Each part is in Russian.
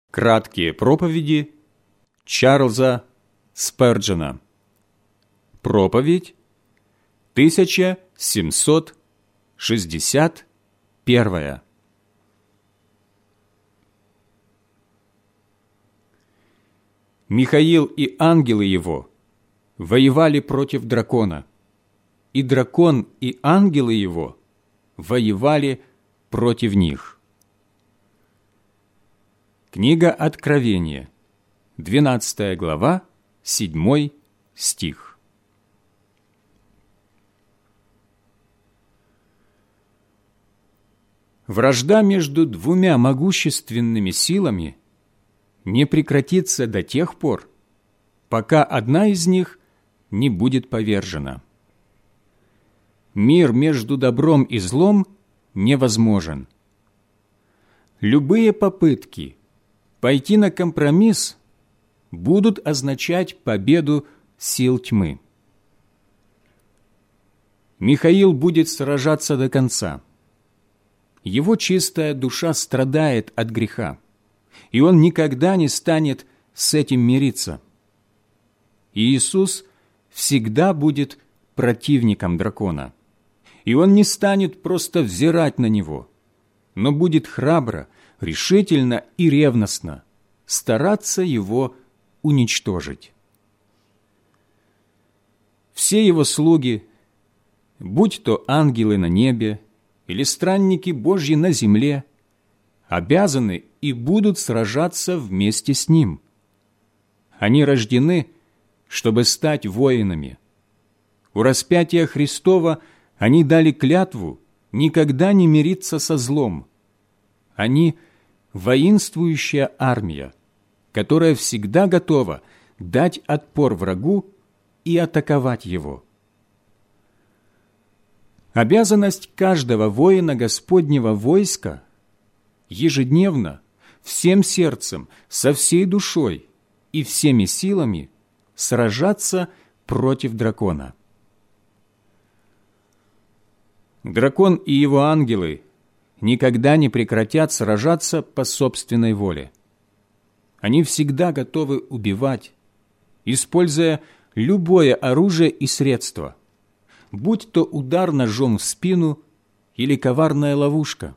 Краткие проповеди Чарльза Сперджена. Проповедь 1761. Михаил и ангелы его воевали против дракона, и дракон и ангелы его воевали против них. Книга Откровения, 12 глава, 7 стих. Вражда между двумя могущественными силами не прекратится до тех пор, пока одна из них не будет повержена. Мир между добром и злом невозможен. Любые попытки пойти на компромисс будут означать победу сил тьмы. Михаил будет сражаться до конца. Его чистая душа страдает от греха, и он никогда не станет с этим мириться. Иисус всегда будет противником дракона, и он не станет просто взирать на него, но будет храбро, решительно и ревностно стараться его уничтожить. Все его слуги, будь то ангелы на небе или странники Божьи на земле, обязаны и будут сражаться вместе с ним. Они рождены, чтобы стать воинами. У распятия Христова они дали клятву никогда не мириться со злом. Они – воинствующая армия, которая всегда готова дать отпор врагу и атаковать его. Обязанность каждого воина Господнего войска ежедневно, всем сердцем, со всей душой и всеми силами сражаться против дракона. Дракон и его ангелы никогда не прекратят сражаться по собственной воле. Они всегда готовы убивать, используя любое оружие и средство, будь то удар ножом в спину или коварная ловушка.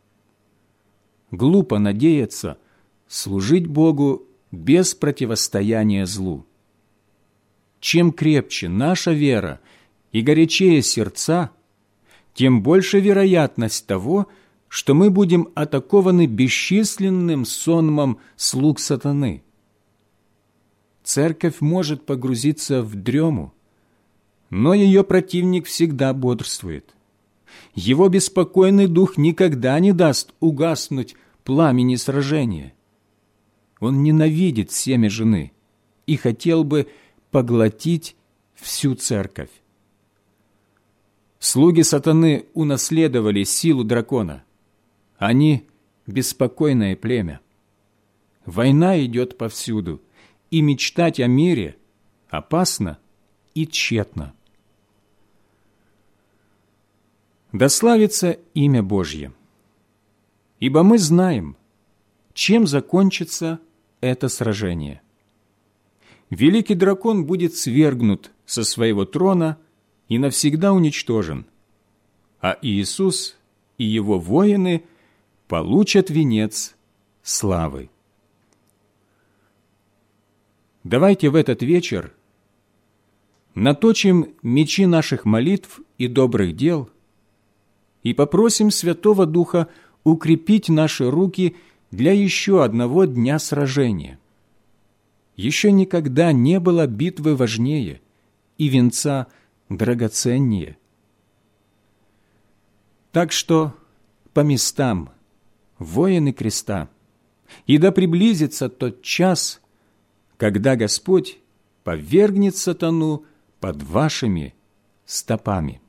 Глупо надеяться служить Богу без противостояния злу. Чем крепче наша вера и горячее сердца, тем больше вероятность того, что мы будем атакованы бесчисленным сонмом слуг сатаны. Церковь может погрузиться в дрему, но ее противник всегда бодрствует. Его беспокойный дух никогда не даст угаснуть пламени сражения. Он ненавидит семя жены и хотел бы поглотить всю церковь. Слуги сатаны унаследовали силу дракона. Они – беспокойное племя. Война идет повсюду, и мечтать о мире опасно и тщетно. Да славится имя Божье! Ибо мы знаем, чем закончится это сражение. Великий дракон будет свергнут со своего трона и навсегда уничтожен, а Иисус и его воины получат венец славы. Давайте в этот вечер наточим мечи наших молитв и добрых дел и попросим Святого Духа укрепить наши руки для еще одного дня сражения. Еще никогда не было битвы важнее и венца драгоценнее. Так что по местам, воины креста, и да приблизится тот час, когда Господь повергнет сатану под вашими стопами.